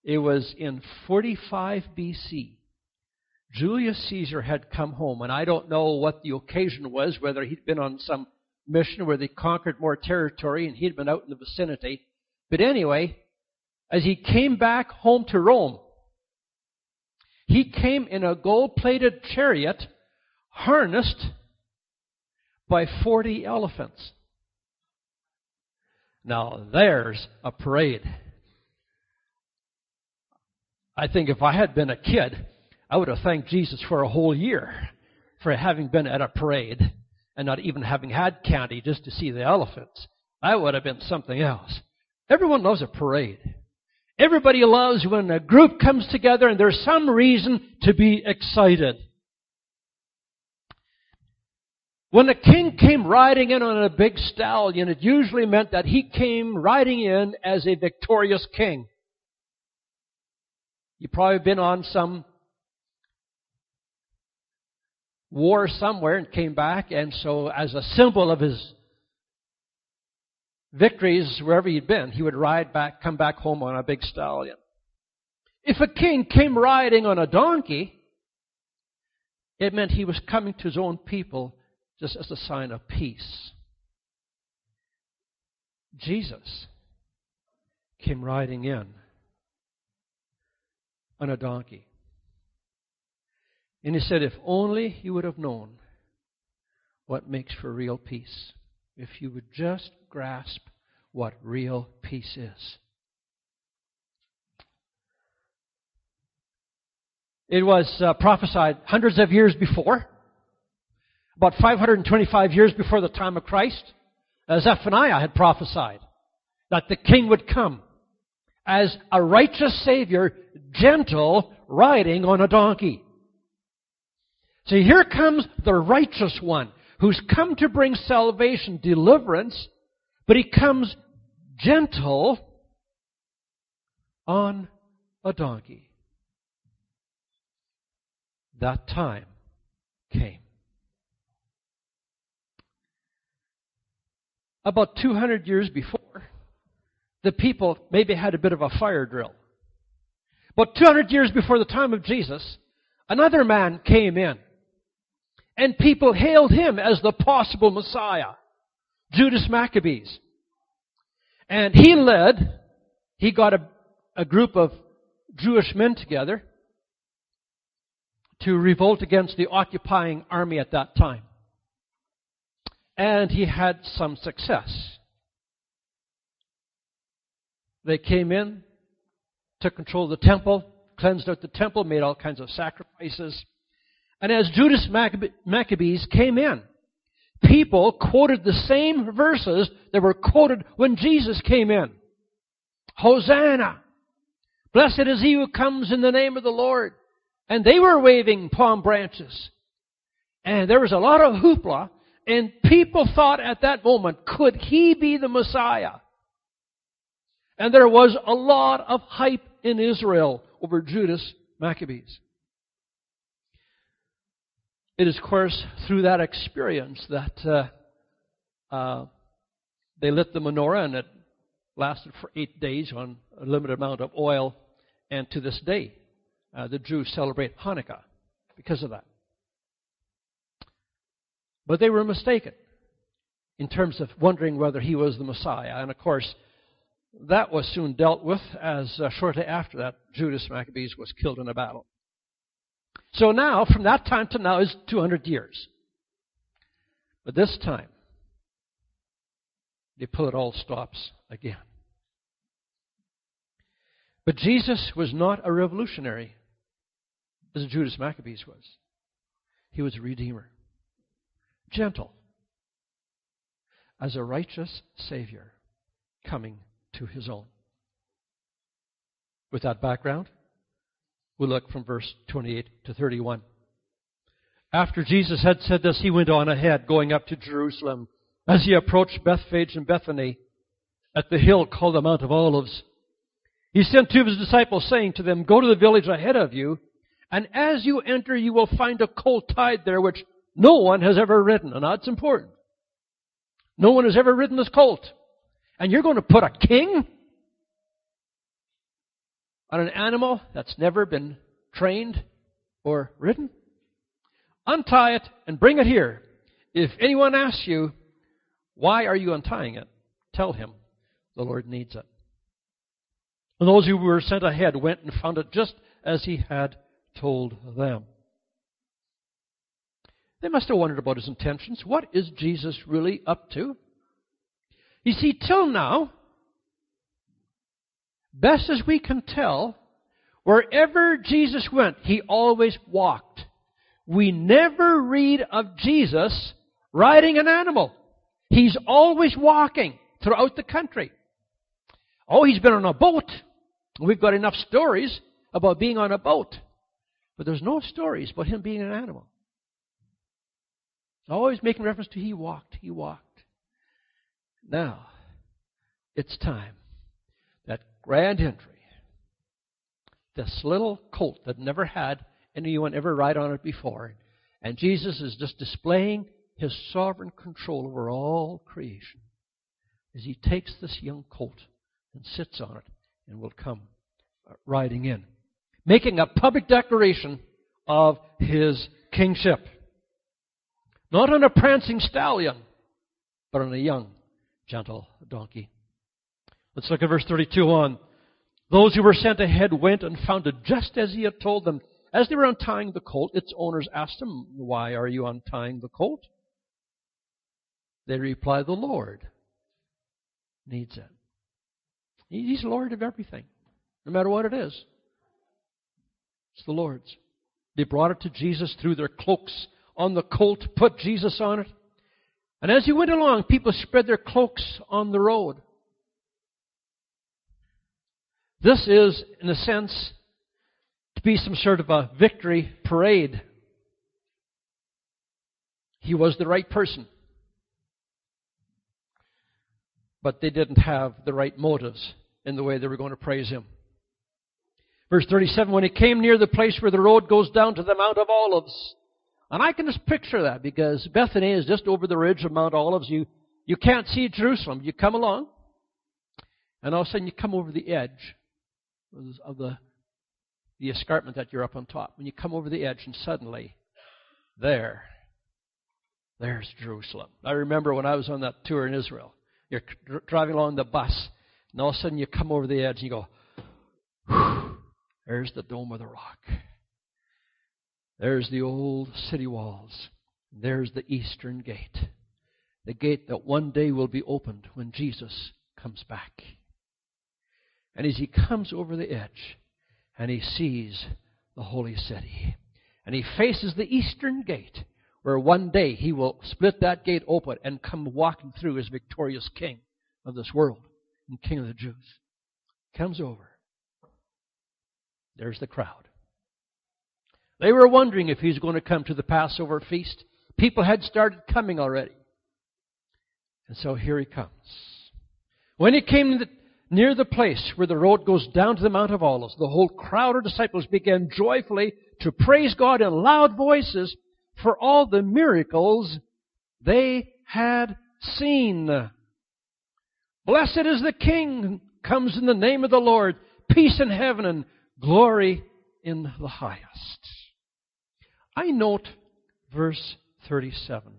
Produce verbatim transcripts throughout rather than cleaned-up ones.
It was in forty-five B C Julius Caesar had come home, and I don't know what the occasion was, whether he'd been on some mission where they conquered more territory and he'd been out in the vicinity. But anyway, as he came back home to Rome, he came in a gold-plated chariot harnessed by forty elephants. Now there's a parade. I think if I had been a kid, I would have thanked Jesus for a whole year for having been at a parade and not even having had candy just to see the elephants. That would have been something else. Everyone loves a parade. Everybody loves when a group comes together and there's some reason to be excited. When a king came riding in on a big stallion, it usually meant that he came riding in as a victorious king. You've probably been on some war somewhere and came back, and so as a symbol of his victories wherever he'd been, he would ride back, come back home on a big stallion. If a king came riding on a donkey, it meant he was coming to his own people just as a sign of peace. Jesus came riding in on a donkey. And he said, if only you would have known what makes for real peace. If you would just grasp what real peace is. It was uh, prophesied hundreds of years before, about five hundred twenty-five years before the time of Christ, as Zephaniah had prophesied, that the king would come as a righteous Savior, gentle, riding on a donkey. So here comes the righteous one, who's come to bring salvation, deliverance, but he comes gentle on a donkey. That time came. About two hundred years before, the people maybe had a bit of a fire drill. About two hundred years before the time of Jesus, another man came in. And people hailed him as the possible Messiah, Judas Maccabees. And he led, he got a, a group of Jewish men together to revolt against the occupying army at that time. And he had some success. They came in, took control of the temple, cleansed out the temple, made all kinds of sacrifices. And as Judas Maccabees came in, people quoted the same verses that were quoted when Jesus came in. Hosanna! Blessed is he who comes in the name of the Lord. And they were waving palm branches. And there was a lot of hoopla. And people thought at that moment, could he be the Messiah? And there was a lot of hype in Israel over Judas Maccabees. It is, of course, through that experience that uh, uh, they lit the menorah, and it lasted for eight days on a limited amount of oil. And to this day, uh, the Jews celebrate Hanukkah because of that. But they were mistaken in terms of wondering whether he was the Messiah. And of course, that was soon dealt with, as uh, shortly after that, Judas Maccabees was killed in a battle. So now, from that time to now is two hundred years. But this time, they pull it all stops again. But Jesus was not a revolutionary, as Judas Maccabees was. He was a redeemer. Gentle. As a righteous Savior coming to his own. With that background, we'll look from verse twenty-eight to thirty-one. After Jesus had said this, he went on ahead, going up to Jerusalem. As he approached Bethphage and Bethany, at the hill called the Mount of Olives, he sent two of his disciples, saying to them, go to the village ahead of you, and as you enter, you will find a colt tied there, which no one has ever ridden. And that's important. No one has ever ridden this colt. And you're going to put a king on an animal that's never been trained or ridden? Untie it and bring it here. If anyone asks you, why are you untying it? Tell him the Lord needs it. And those who were sent ahead went and found it just as he had told them. They must have wondered about his intentions. What is Jesus really up to? You see, till now, best as we can tell, wherever Jesus went, he always walked. We never read of Jesus riding an animal. He's always walking throughout the country. Oh, he's been on a boat. We've got enough stories about being on a boat. But there's no stories about him being an animal. Always making reference to he walked, he walked. Now, it's time. That grand entry. This little colt that never had anyone ever ride on it before. And Jesus is just displaying his sovereign control over all creation as he takes this young colt and sits on it and will come riding in, making a public declaration of his kingship. Not on a prancing stallion, but on a young, gentle donkey. Let's look at verse thirty-two on. Those who were sent ahead went and found it just as he had told them. As they were untying the colt, its owners asked him, why are you untying the colt? They replied, the Lord needs it. He's Lord of everything, no matter what it is. It's the Lord's. They brought it to Jesus, threw their cloaks on the colt, put Jesus on it. And as he went along, people spread their cloaks on the road. This is, in a sense, to be some sort of a victory parade. He was the right person. But they didn't have the right motives in the way they were going to praise him. Verse thirty-seven, when he came near the place where the road goes down to the Mount of Olives. And I can just picture that because Bethany is just over the ridge of Mount Olives. You, you can't see Jerusalem. You come along, and all of a sudden you come over the edge of the, the escarpment that you're up on top. When you come over the edge, and suddenly, there, there's Jerusalem. I remember when I was on that tour in Israel. You're driving along the bus, and all of a sudden you come over the edge and you go, whew, there's the Dome of the Rock. There's the old city walls. There's the Eastern Gate. The gate that one day will be opened when Jesus comes back. And as he comes over the edge, and he sees the holy city, and he faces the Eastern Gate, where one day he will split that gate open and come walking through as victorious king of this world and king of the Jews. Comes over. There's the crowd. They were wondering if he's going to come to the Passover feast. People had started coming already. And so here he comes. When he came to the, near the place where the road goes down to the Mount of Olives, the whole crowd of disciples began joyfully to praise God in loud voices for all the miracles they had seen. Blessed is the King who comes in the name of the Lord. Peace in heaven and glory in the highest. I note verse thirty-seven.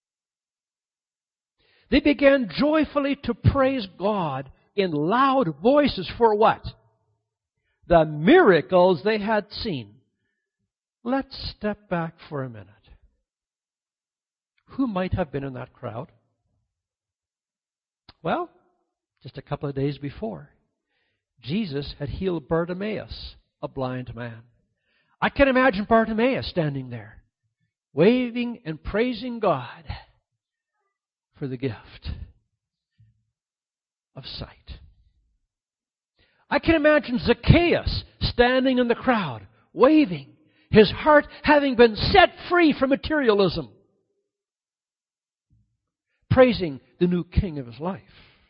They began joyfully to praise God in loud voices for what? The miracles they had seen. Let's step back for a minute. Who might have been in that crowd? Well, just a couple of days before, Jesus had healed Bartimaeus, a blind man. I can imagine Bartimaeus standing there, waving and praising God for the gift of sight. I can imagine Zacchaeus standing in the crowd, waving, his heart having been set free from materialism, praising the new king of his life.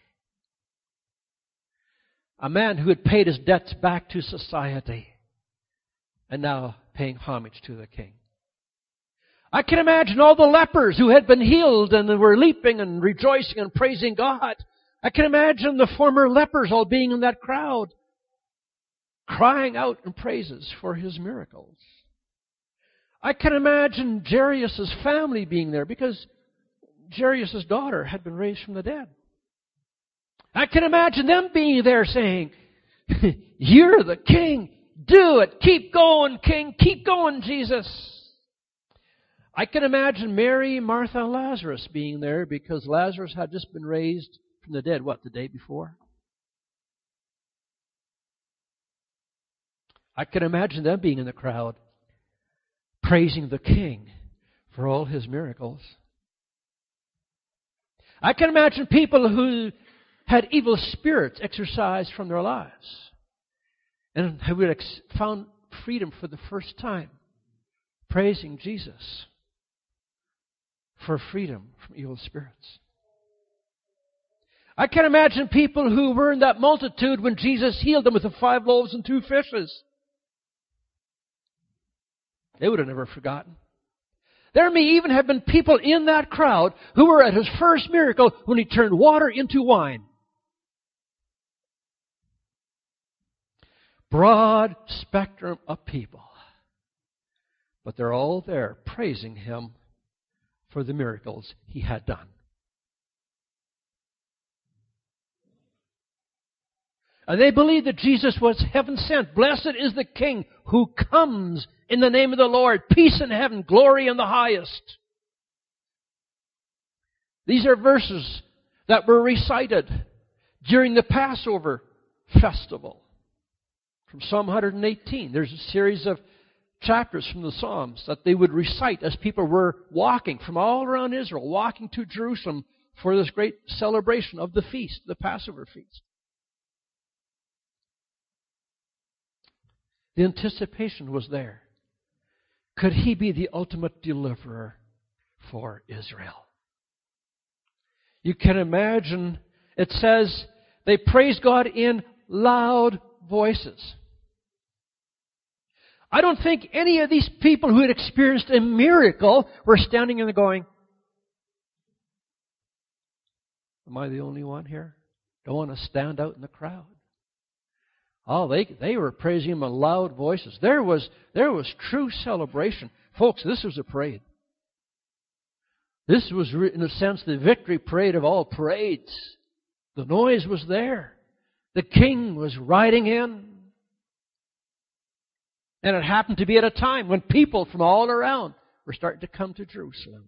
A man who had paid his debts back to society and now paying homage to the king. I can imagine all the lepers who had been healed and were leaping and rejoicing and praising God. I can imagine the former lepers all being in that crowd, crying out in praises for His miracles. I can imagine Jairus' family being there because Jairus' daughter had been raised from the dead. I can imagine them being there saying, "You're the King. Do it. Keep going, King. Keep going, Jesus." I can imagine Mary, Martha, and Lazarus being there because Lazarus had just been raised from the dead, what, the day before? I can imagine them being in the crowd, praising the King for all His miracles. I can imagine people who had evil spirits exorcised from their lives and who had found freedom for the first time, praising Jesus for freedom from evil spirits. I can imagine people who were in that multitude when Jesus healed them with the five loaves and two fishes. They would have never forgotten. There may even have been people in that crowd who were at His first miracle when He turned water into wine. Broad spectrum of people. But they're all there praising Him for the miracles He had done. And they believed that Jesus was heaven sent. Blessed is the King who comes in the name of the Lord. Peace in heaven, glory in the highest. These are verses that were recited during the Passover festival. From Psalm one hundred eighteen, there's a series of chapters from the Psalms that they would recite as people were walking from all around Israel, walking to Jerusalem for this great celebration of the feast, the Passover feast. The anticipation was there. Could He be the ultimate deliverer for Israel? You can imagine, it says, they praised God in loud voices. I don't think any of these people who had experienced a miracle were standing there going, "Am I the only one here? Don't want to stand out in the crowd." Oh, they they were praising Him in loud voices. There was there was true celebration. Folks, this was a parade. This was, in a sense, the victory parade of all parades. The noise was there. The King was riding in. And it happened to be at a time when people from all around were starting to come to Jerusalem.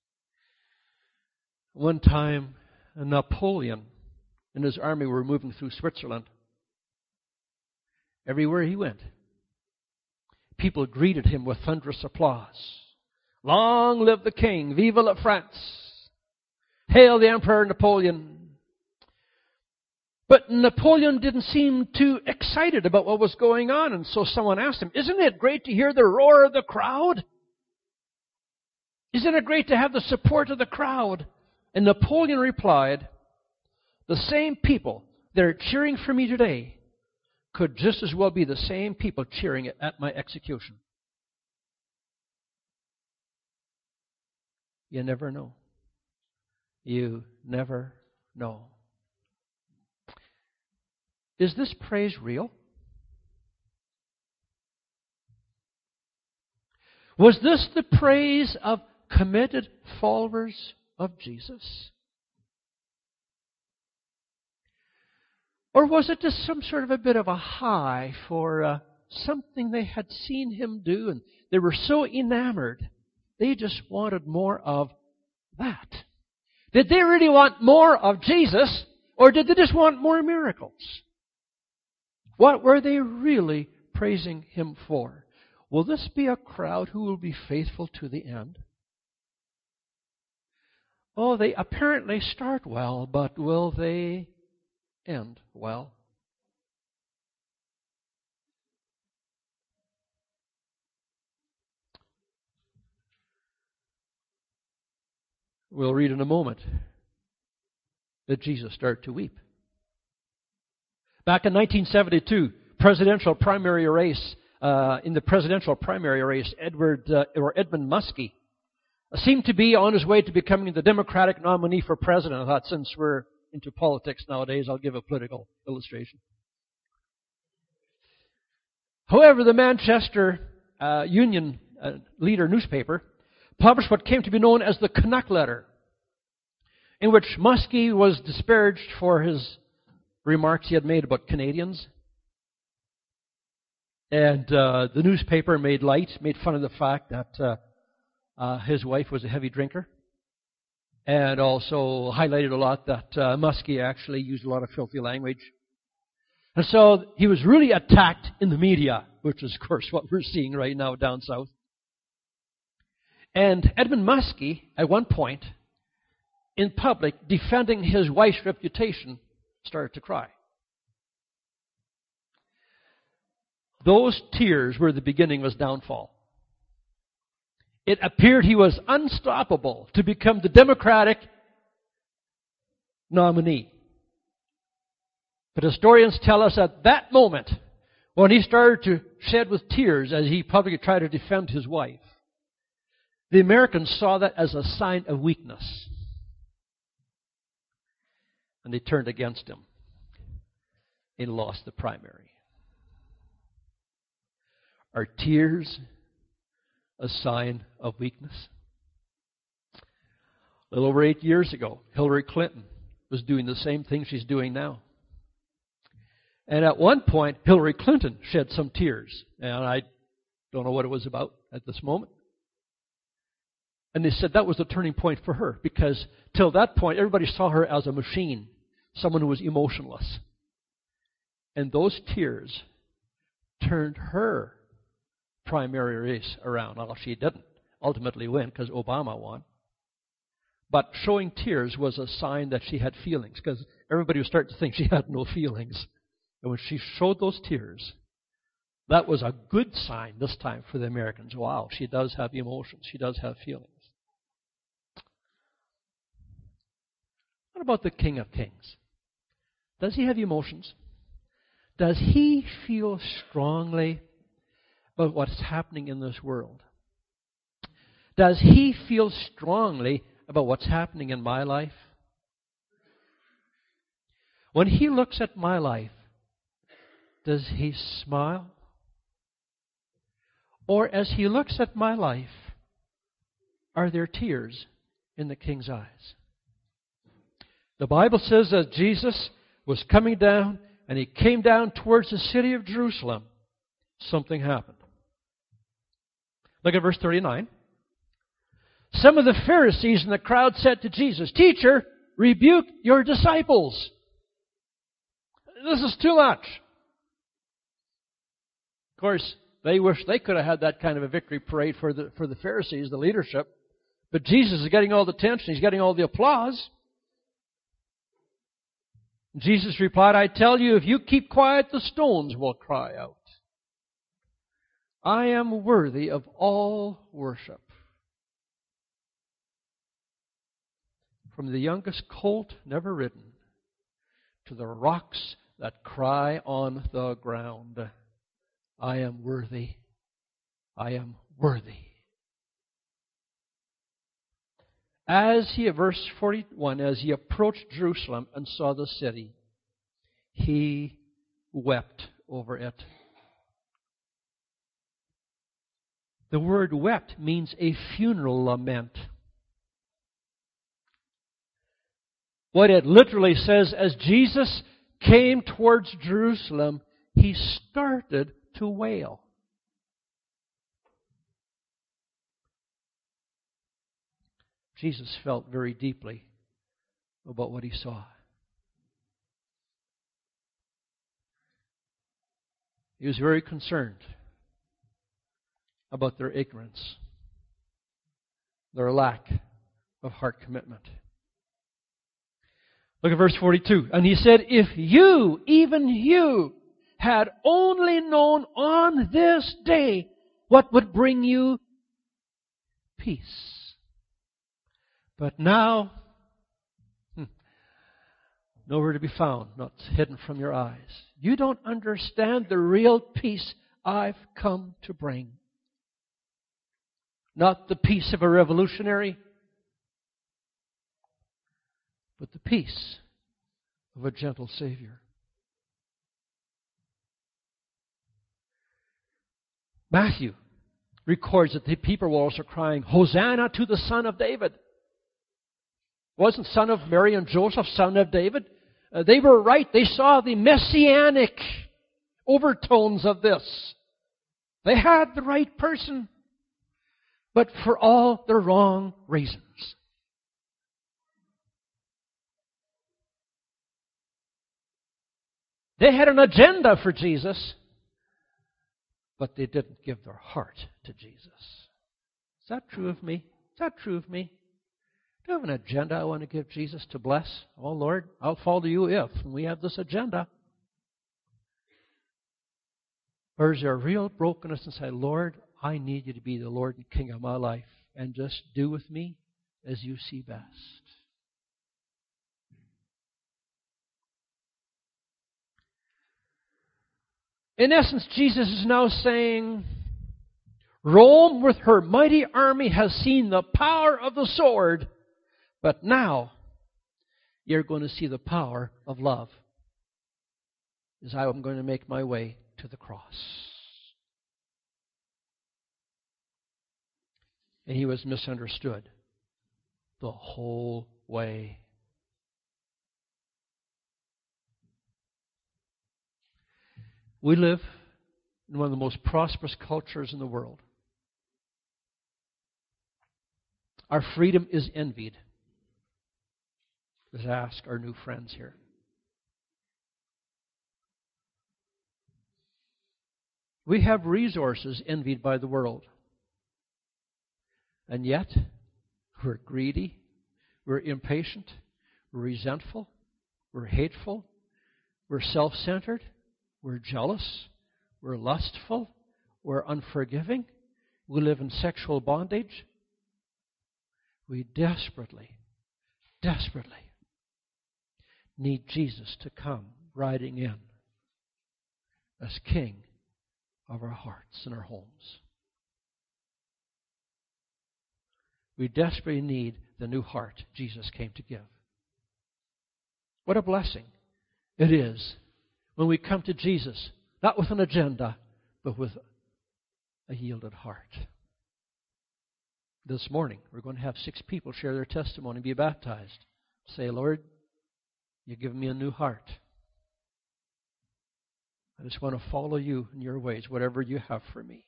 One time, Napoleon and his army were moving through Switzerland. Everywhere he went, people greeted him with thunderous applause. "Long live the King! Vive la France! Hail the Emperor Napoleon!" But Napoleon didn't seem too excited about what was going on, and so someone asked him, "Isn't it great to hear the roar of the crowd? Isn't it great to have the support of the crowd?" And Napoleon replied, "The same people that are cheering for me today could just as well be the same people cheering at my execution." You never know. You never know. Is this praise real? Was this the praise of committed followers of Jesus? Or was it just some sort of a bit of a high for uh, something they had seen Him do, and they were so enamored, they just wanted more of that? Did they really want more of Jesus, or did they just want more miracles? What were they really praising Him for? Will this be a crowd who will be faithful to the end? Oh, they apparently start well, but will they end well? We'll read in a moment that Jesus started to weep. Back in nineteen seventy-two, presidential primary race, uh, in the presidential primary race, Edward uh, or Edmund Muskie seemed to be on his way to becoming the Democratic nominee for president. I thought, since we're into politics nowadays, I'll give a political illustration. However, the Manchester uh, Union uh, Leader newspaper published what came to be known as the Canuck Letter, in which Muskie was disparaged for his remarks he had made about Canadians. And uh, the newspaper made light, made fun of the fact that uh, uh, his wife was a heavy drinker, and also highlighted a lot that uh, Muskie actually used a lot of filthy language. And so he was really attacked in the media, which is, of course, what we're seeing right now down south. And Edmund Muskie, at one point, in public, defending his wife's reputation, started to cry. Those tears were the beginning of his downfall. It appeared he was unstoppable to become the Democratic nominee. But historians tell us at that moment, when he started to shed with tears as he publicly tried to defend his wife, the Americans saw that as a sign of weakness. And they turned against him. He lost the primary. Are tears a sign of weakness? A little over eight years ago, Hillary Clinton was doing the same thing she's doing now. And at one point, Hillary Clinton shed some tears. And I don't know what it was about at this moment. And they said that was the turning point for her, because till that point, everybody saw her as a machine, someone who was emotionless. And those tears turned her primary race around. Well, she didn't ultimately win because Obama won. But showing tears was a sign that she had feelings, because everybody was starting to think she had no feelings. And when she showed those tears, that was a good sign this time for the Americans. Wow, she does have emotions. She does have feelings. What about the King of Kings? Does he have emotions? Does he feel strongly about what's happening in this world? Does he feel strongly about what's happening in my life? When he looks at my life, does he smile? Or as he looks at my life, are there tears in the King's eyes? The Bible says that Jesus was coming down, and he came down towards the city of Jerusalem. Something happened. Look at verse thirty-nine. Some of the Pharisees in the crowd said to Jesus, "Teacher, rebuke your disciples. This is too much." Of course, they wish they could have had that kind of a victory parade for the, for the Pharisees, the leadership. But Jesus is getting all the attention. He's getting all the applause. Jesus replied, "I tell you, if you keep quiet, the stones will cry out. I am worthy of all worship." From the youngest colt never ridden to the rocks that cry on the ground, I am worthy. I am worthy. As he, verse forty-one, as he approached Jerusalem and saw the city, he wept over it. The word wept means a funeral lament. What it literally says, as Jesus came towards Jerusalem, he started to wail. Jesus felt very deeply about what he saw. He was very concerned about their ignorance, their lack of heart commitment. Look at verse forty-two. And he said, "If you, even you, had only known on this day what would bring you peace. But now, hmm, nowhere to be found, not hidden from your eyes. You don't understand the real peace I've come to bring. Not the peace of a revolutionary, but the peace of a gentle Savior." Matthew records that the people were also crying, Hosanna to the Son of David. Wasn't son of Mary and Joseph, son of David? Uh, they were right. They saw the messianic overtones of this. They had the right person, but for all the wrong reasons. They had an agenda for Jesus, but they didn't give their heart to Jesus. Is that true of me? Is that true of me? Do I have an agenda I want to give Jesus to bless? Oh, Lord, I'll follow you if we have this agenda. Or is there a real brokenness inside? Lord, I need you to be the Lord and King of my life, and just do with me as you see best. In essence, Jesus is now saying, Rome with her mighty army has seen the power of the sword, but now you're going to see the power of love as I am going to make my way to the cross. And he was misunderstood the whole way. We live in one of the most prosperous cultures in the world. Our freedom is envied. Let's ask our new friends here. We have resources envied by the world. And yet, we're greedy, we're impatient, we're resentful, we're hateful, we're self-centered, we're jealous, we're lustful, we're unforgiving, we live in sexual bondage. We desperately, desperately need Jesus to come riding in as King of our hearts and our homes. We desperately need the new heart Jesus came to give. What a blessing it is when we come to Jesus, not with an agenda, but with a yielded heart. This morning, we're going to have six people share their testimony and be baptized. Say, Lord, you've given me a new heart. I just want to follow you in your ways, whatever you have for me.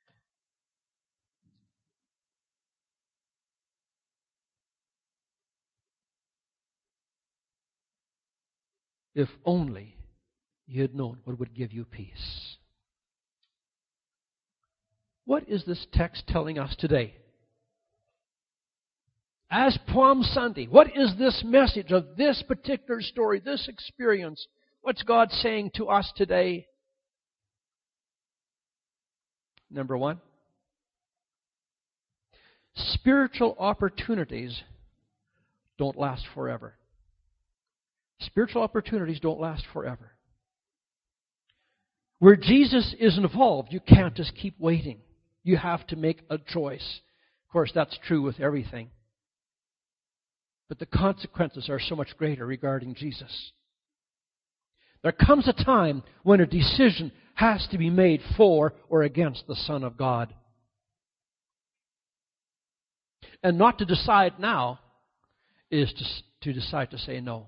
If only you had known what would give you peace. What is this text telling us today? As Palm Sunday, what is this message of this particular story, this experience? What's God saying to us today? Number one, spiritual opportunities don't last forever. Spiritual opportunities don't last forever. Where Jesus is involved, you can't just keep waiting. You have to make a choice. Of course, that's true with everything. But the consequences are so much greater regarding Jesus. There comes a time when a decision has to be made for or against the Son of God. And not to decide now is to, to decide to say no.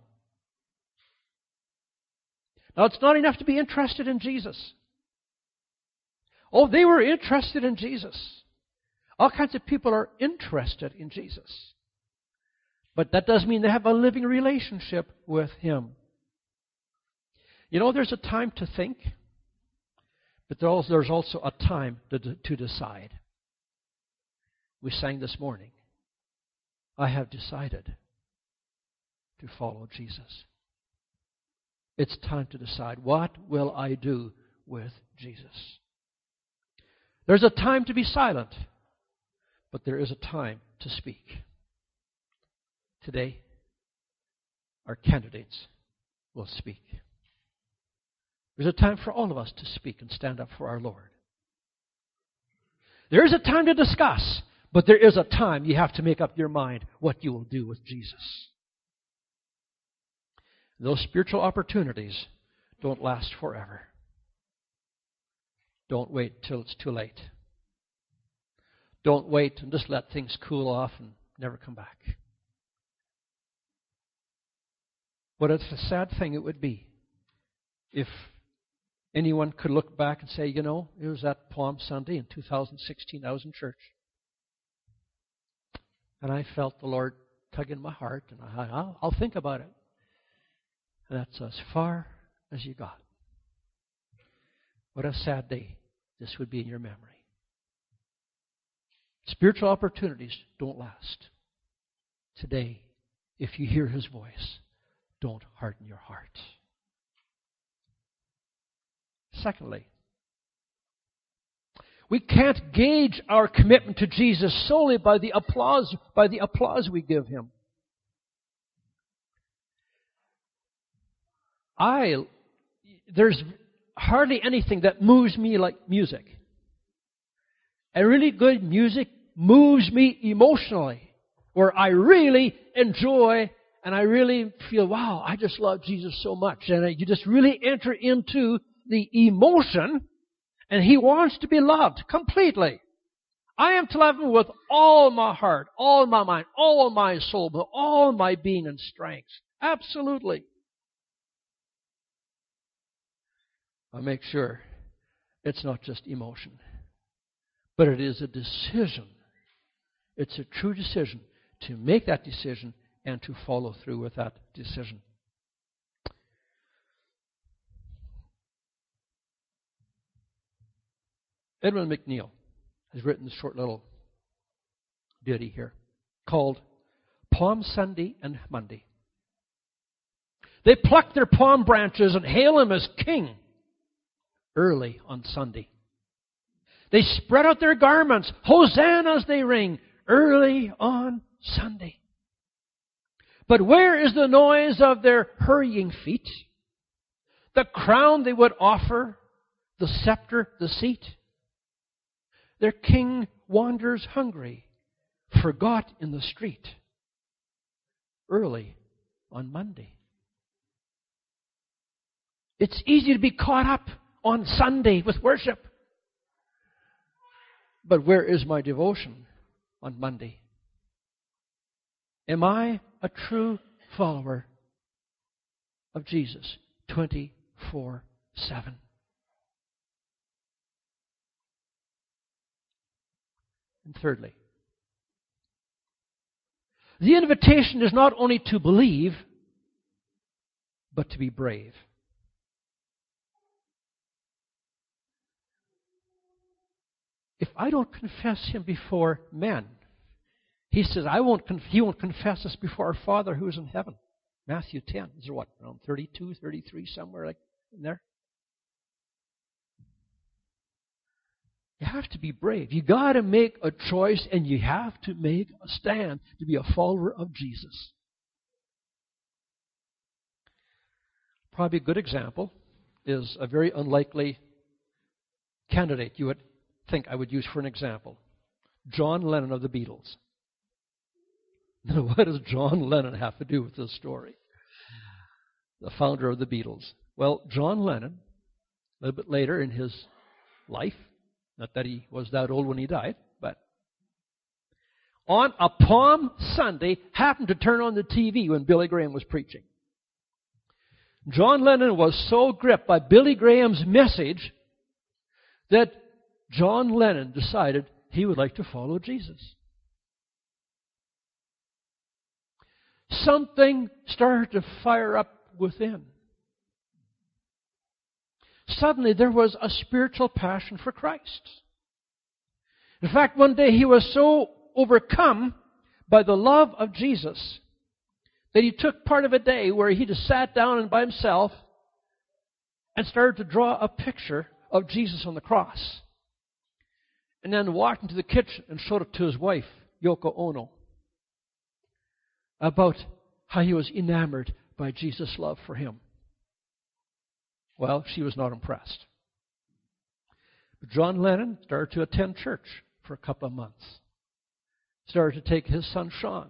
Now, it's not enough to be interested in Jesus. Oh, they were interested in Jesus. All kinds of people are interested in Jesus. But that doesn't mean they have a living relationship with Him. You know, there's a time to think, but there's also a time to, to decide. We sang this morning, I have decided to follow Jesus. It's time to decide, what will I do with Jesus? There's a time to be silent, but there is a time to speak. Today, our candidates will speak. There's a time for all of us to speak and stand up for our Lord. There is a time to discuss, but there is a time you have to make up your mind what you will do with Jesus. Those spiritual opportunities don't last forever. Don't wait till it's too late. Don't wait and just let things cool off and never come back. What a sad thing it would be if anyone could look back and say, you know, it was that Palm Sunday in two thousand sixteen, I was in church. And I felt the Lord tugging my heart, and I, I'll, I'll think about it. And that's as far as you got. What a sad day this would be in your memory. Spiritual opportunities don't last. Today, if you hear His voice, don't harden your heart. Secondly, we can't gauge our commitment to Jesus solely by the applause, by the applause we give Him. I, there's hardly anything that moves me like music. And really good music moves me emotionally, where I really enjoy and I really feel, wow, I just love Jesus so much. And you just really enter into the emotion, and He wants to be loved completely. I am to love Him with all my heart, all my mind, all my soul, with all my being and strength. Absolutely. I make sure it's not just emotion, but it is a decision. It's a true decision to make that decision and to follow through with that decision. Edmund McNeil has written this short little ditty here called Palm Sunday and Monday. They pluck their palm branches and hail Him as King early on Sunday. They spread out their garments, hosannas they ring, early on Sunday. But where is the noise of their hurrying feet? The crown they would offer, the scepter, the seat? Their king wanders hungry, forgot in the street, early on Monday. It's easy to be caught up on Sunday with worship. But where is my devotion on Monday? Am I a true follower of Jesus twenty-four seven? And thirdly, the invitation is not only to believe, but to be brave. If I don't confess Him before men, He says, I won't conf- He won't confess us before our Father who is in heaven. Matthew ten. Is there what, around thirty-two, thirty-three, somewhere like in there? You have to be brave. You got to make a choice, and you have to make a stand to be a follower of Jesus. Probably a good example is a very unlikely candidate you would think I would use for an example. John Lennon of the Beatles. Now, what does John Lennon have to do with this story? The founder of the Beatles. Well, John Lennon, a little bit later in his life, not that he was that old when he died, but on a Palm Sunday, happened to turn on the T V when Billy Graham was preaching. John Lennon was so gripped by Billy Graham's message that John Lennon decided he would like to follow Jesus. Something started to fire up within. Suddenly there was a spiritual passion for Christ. In fact, one day he was so overcome by the love of Jesus that he took part of a day where he just sat down and by himself and started to draw a picture of Jesus on the cross. And then walked into the kitchen and showed it to his wife, Yoko Ono, about how he was enamored by Jesus' love for him. Well, she was not impressed. But John Lennon started to attend church for a couple of months. Started to take his son Sean.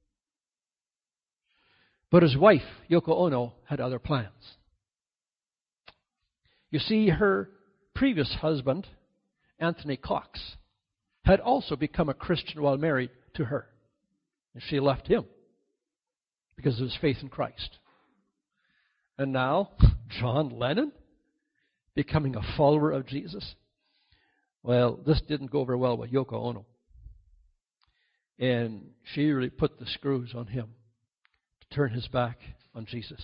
But his wife, Yoko Ono, had other plans. You see, her previous husband, Anthony Cox, had also become a Christian while married to her. And she left him because of his faith in Christ. And now, John Lennon becoming a follower of Jesus. Well, this didn't go very well with Yoko Ono. And she really put the screws on him to turn his back on Jesus.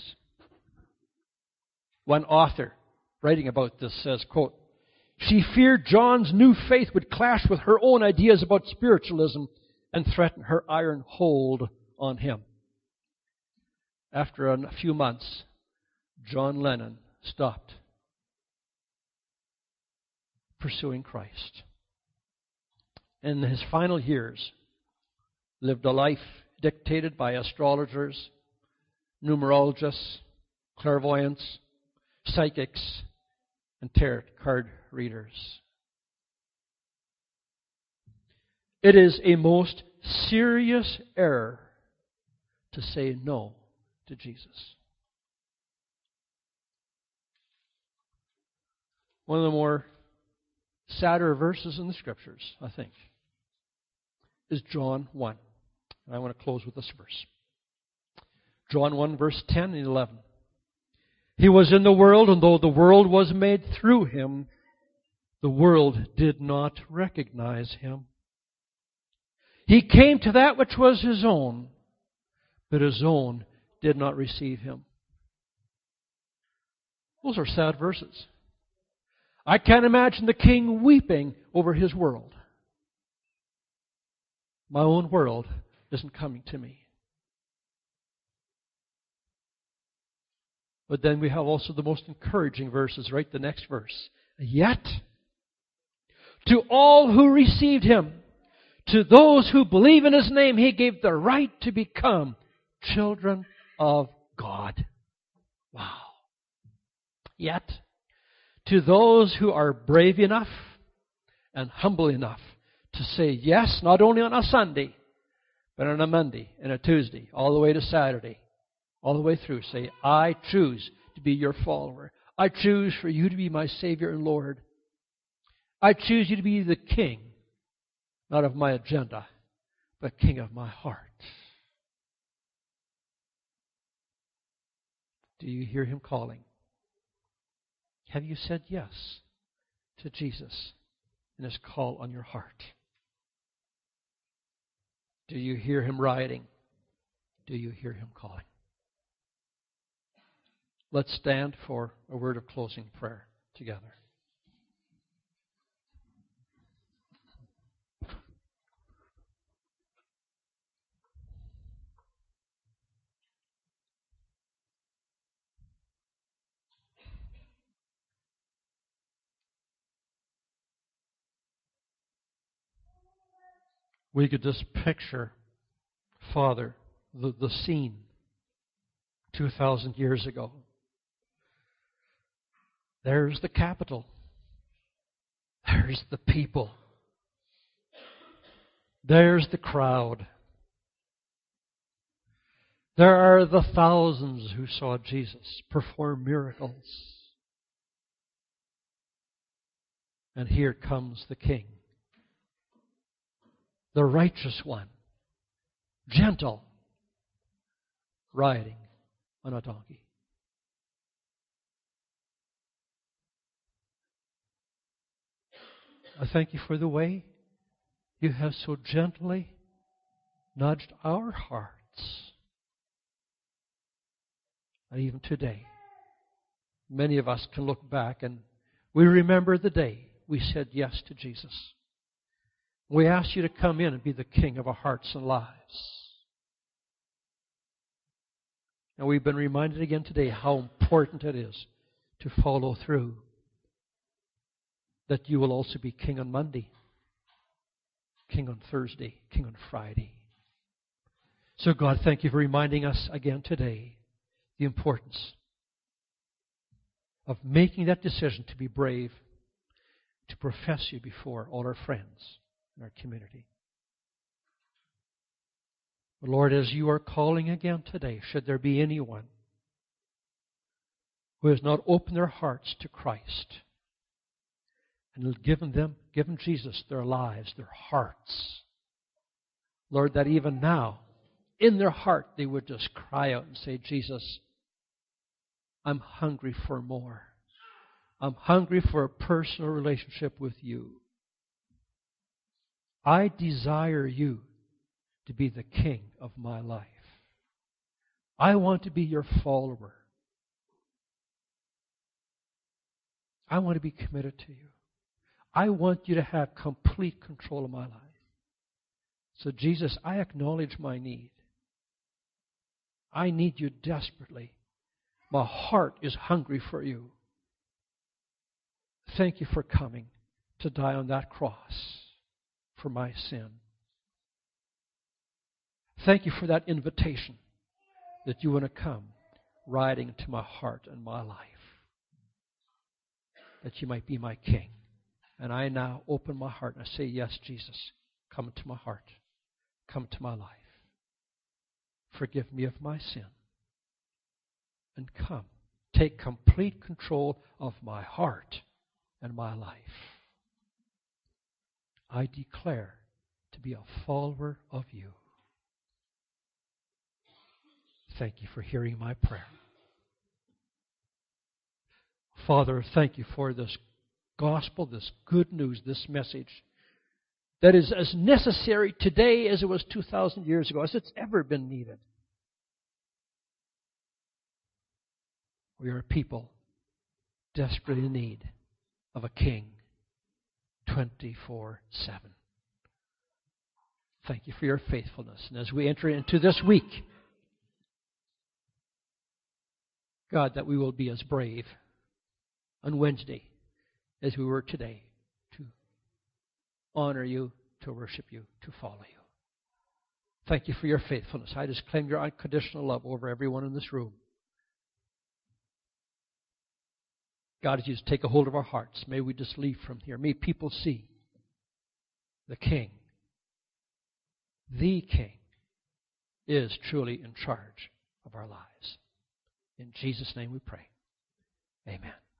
One author writing about this says, quote, "She feared John's new faith would clash with her own ideas about spiritualism and threaten her iron hold on him." After a few months, John Lennon stopped pursuing Christ. In his final years, lived a life dictated by astrologers, numerologists, clairvoyants, psychics, and tarot card readers. It is a most serious error to say no to Jesus. One of the more sadder verses in the Scriptures, I think, is John one. And I want to close with this verse. John one, verse ten and eleven. "He was in the world, and though the world was made through him, the world did not recognize him. He came to that which was his own, but his own did not receive him." Those are sad verses. I can't imagine the king weeping over his world. My own world isn't coming to me. But then we have also the most encouraging verses, right? The next verse. "Yet, to all who received him, to those who believe in his name, he gave the right to become children of God." Wow. Yet, to those who are brave enough and humble enough to say yes, not only on a Sunday, but on a Monday and a Tuesday, all the way to Saturday, all the way through, say, "I choose to be your follower. I choose for you to be my Savior and Lord. I choose you to be the king, not of my agenda, but king of my heart." Do you hear him calling? Have you said yes to Jesus and his call on your heart? Do you hear him riding? Do you hear him calling? Let's stand for a word of closing prayer together. We could just picture, Father, the, the scene two thousand years ago. There's the capital. There's the people. There's the crowd. There are the thousands who saw Jesus perform miracles. And here comes the King, the righteous one, gentle, riding on a donkey. I thank you for the way you have so gently nudged our hearts. And even today, many of us can look back and we remember the day we said yes to Jesus. We ask you to come in and be the King of our hearts and lives. And we've been reminded again today how important it is to follow through. That you will also be King on Monday, King on Thursday, King on Friday. So God, thank you for reminding us again today the importance of making that decision to be brave, to profess you before all our friends in our community. But Lord, as you are calling again today, should there be anyone who has not opened their hearts to Christ, and given them, given Jesus their lives, their hearts. Lord, that even now, in their heart, they would just cry out and say, Jesus, I'm hungry for more. I'm hungry for a personal relationship with you. I desire you to be the king of my life. I want to be your follower. I want to be committed to you. I want you to have complete control of my life. So, Jesus, I acknowledge my need. I need you desperately. My heart is hungry for you. Thank you for coming to die on that cross for my sin. Thank you for that invitation that you want to come riding into my heart and my life, that you might be my king. And I now open my heart and I say, yes, Jesus, come into my heart. Come to my life. Forgive me of my sin. And come, take complete control of my heart and my life. I declare to be a follower of you. Thank you for hearing my prayer. Father, thank you for this gospel, this good news, this message that is as necessary today as it was two thousand years ago, as it's ever been needed. We are a people desperately in need of a king twenty-four seven. Thank you for your faithfulness. And as we enter into this week, God, that we will be as brave on Wednesday as we were today to honor you, to worship you, to follow you. Thank you for your faithfulness. I just claim your unconditional love over everyone in this room. God, as you just take a hold of our hearts, may we just leave from here. May people see the King, the King, is truly in charge of our lives. In Jesus' name we pray. Amen.